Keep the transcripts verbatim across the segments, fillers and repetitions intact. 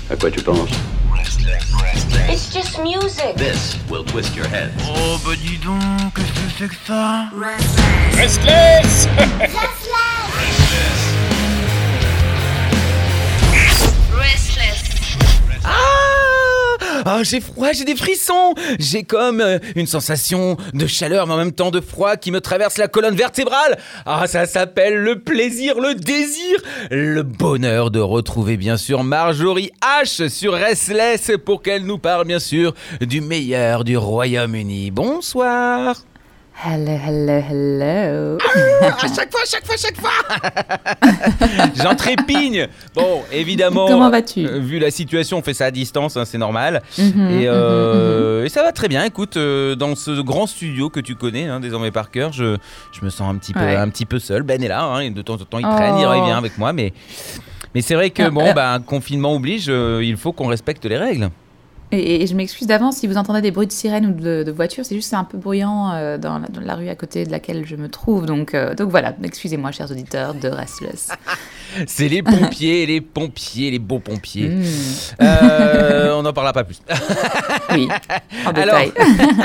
À quoi tu penses? It's just music. This will twist your head. Oh bah dis donc, qu'est-ce que c'est que ça? Restless. Restless. Ah, ah, j'ai froid, j'ai des frissons. J'ai comme euh, une sensation de chaleur, mais en même temps de froid qui me traverse la colonne vertébrale. Ah, ça s'appelle le plaisir, le désir, le bonheur de retrouver bien sûr Marjorie H sur Restless pour qu'elle nous parle bien sûr du meilleur du Royaume-Uni. Bonsoir. Hello, hello, hello. Ah, à chaque fois, à chaque fois, à chaque fois. J'en trépigne. Bon, évidemment. Comment vas-tu? euh, Vu la situation, on fait ça à distance, hein, c'est normal. Mm-hmm, et, euh, mm-hmm. et ça va très bien. Écoute, euh, dans ce grand studio que tu connais, hein, désormais par cœur, je, je me sens un petit peu, Ouais. un petit peu seul. Ben est là, hein, de temps en temps, il Oh. traîne, il revient avec moi, mais. Mais c'est vrai que, Ah, bon, euh. bah, confinement oblige, euh, il faut qu'on respecte les règles. Et, et je m'excuse d'avance si vous entendez des bruits de sirène ou de, de voiture, c'est juste que c'est un peu bruyant euh, dans, la, dans la rue à côté de laquelle je me trouve. Donc, euh, donc voilà, excusez-moi, chers auditeurs de Restless. C'est les pompiers, les pompiers, les beaux pompiers. Mm. Euh, on n'en parlera pas plus. Oui, en Alors, détail.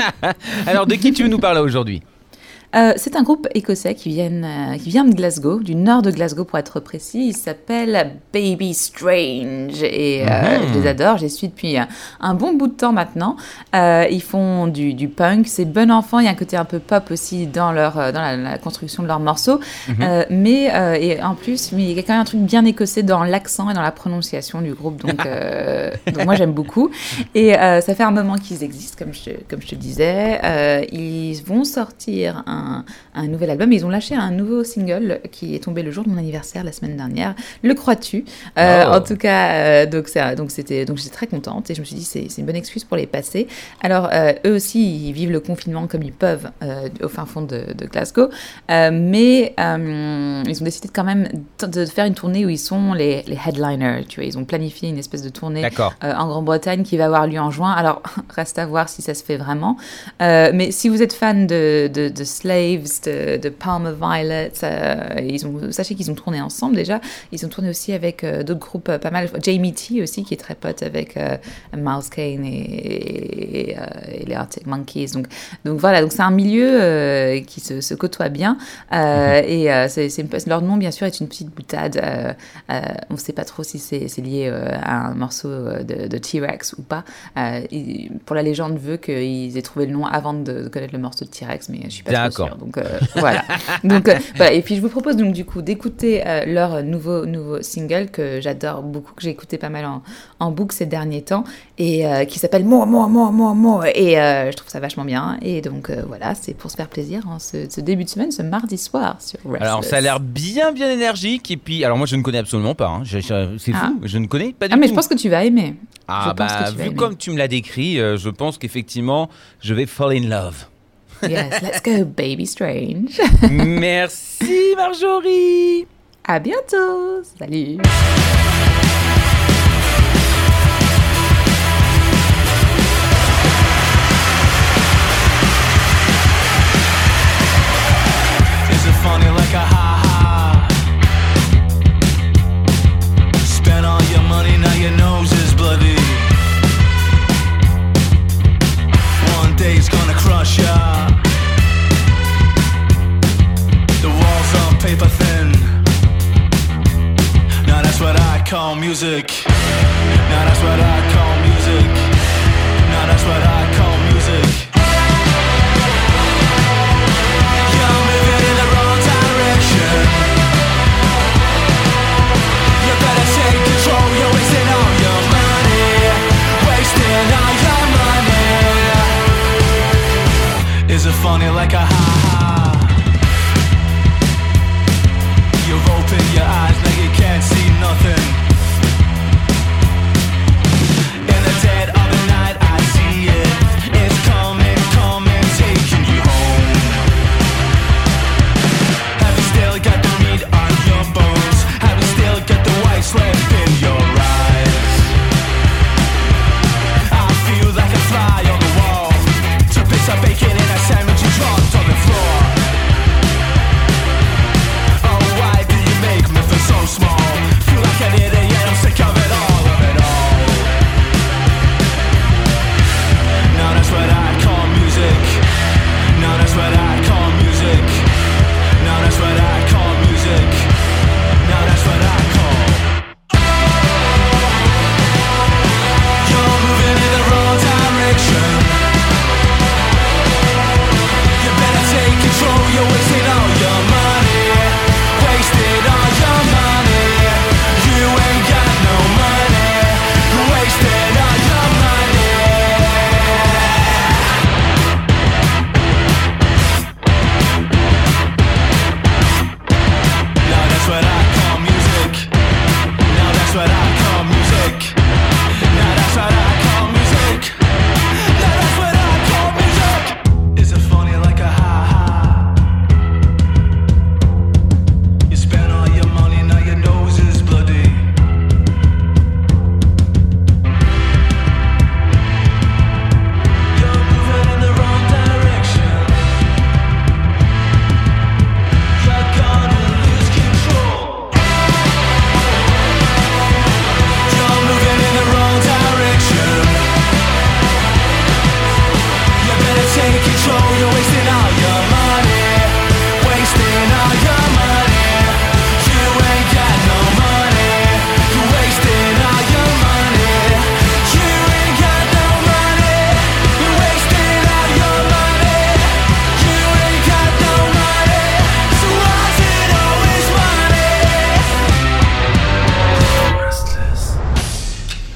alors, de qui tu veux nous parler aujourd'hui? Euh, c'est un groupe écossais qui, viennent, euh, qui vient de Glasgow, du nord de Glasgow pour être précis. Il s'appelle Baby Strange et euh, Mhm. je les adore. Je les suis depuis un, un bon bout de temps maintenant. Euh, ils font du, du punk, c'est bon enfant. Il y a un côté un peu pop aussi dans, leur, euh, dans la, la construction de leurs morceaux. Mhm. Euh, mais euh, et en plus, mais il y a quand même un truc bien écossais dans l'accent et dans la prononciation du groupe. Donc, euh, donc moi, j'aime beaucoup. Et euh, ça fait un moment qu'ils existent, comme je, comme je te le disais. Euh, ils vont sortir un Un, un nouvel album. Ils ont lâché un nouveau single qui est tombé le jour de mon anniversaire la semaine dernière. Le crois-tu? euh, Oh. En tout cas, euh, donc, ça, donc, c'était, donc j'étais très contente et je me suis dit c'est, c'est une bonne excuse pour les passer. Alors, euh, eux aussi, ils vivent le confinement comme ils peuvent euh, au fin fond de, de Glasgow. Euh, mais euh, ils ont décidé de quand même de, de faire une tournée où ils sont les, les headliners. Tu vois, ils ont planifié une espèce de tournée D'accord. euh, en Grande-Bretagne qui va avoir lieu en juin. Alors, reste à voir si ça se fait vraiment. Euh, mais si vous êtes fan de, de, de Slaves, de, de Palmer Violet, euh, ils ont, sachez qu'ils ont tourné ensemble déjà. Ils ont tourné aussi avec euh, d'autres groupes euh, pas mal. Jamie T aussi, qui est très pote avec euh, Miles Kane et, et, euh, et les Arctic Monkeys. Donc, donc voilà, donc c'est un milieu euh, qui se, se côtoie bien. Euh, mm-hmm. Et euh, c'est, c'est une, leur nom, bien sûr, est une petite boutade. Euh, euh, on ne sait pas trop si c'est, c'est lié euh, à un morceau de, de T-Rex ou pas. Euh, il, pour la légende veut qu'ils aient trouvé le nom avant de, de connaître le morceau de T-Rex, mais je suis pas trop sûre. Donc euh, voilà. Donc euh, voilà. Et puis je vous propose donc du coup d'écouter euh, leur nouveau nouveau single que j'adore beaucoup, que j'ai écouté pas mal en, en boucle ces derniers temps et euh, qui s'appelle More More More More More et euh, je trouve ça vachement bien. Et donc euh, voilà, c'est pour se faire plaisir hein, ce, ce début de semaine, ce mardi soir sur Restless. Alors ça a l'air bien bien énergique et puis alors moi je ne connais absolument pas. Hein. Je, je, c'est ah. fou, je ne connais pas du ah, tout. Ah mais je pense que tu vas aimer. Ah je pense bah que tu vas vu aimer. comme tu me l'as décrit, euh, je pense qu'effectivement je vais fall in love. Yes, let's go, Baby Strange. Merci Marjorie. À bientôt. Salut. Is it funny like a ha-ha? Spent all your money, now your nose is bloody. One day's gonna crush ya. The walls on paper thin. Now that's what I call music. Now that's what I call music. Now that's what I call music. You're moving in the wrong direction. You better take control. You're wasting all your money. Wasting all your money. Is it funny like a ha-ha? You've opened your eyes, now you can't see nothing. In the dead of the night I see it. It's coming, coming, taking you home. Have you still got the meat on your bones? Have you still got the whites left in your eyes? I feel like a fly on the wall. Two bits of bacon in a sandwich you dropped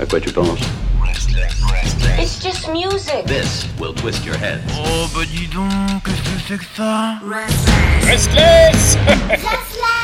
À quoi tu penses? It's just music. This will twist your head. Oh bah dis donc, qu'est-ce que c'est que ça? Restless. Restless.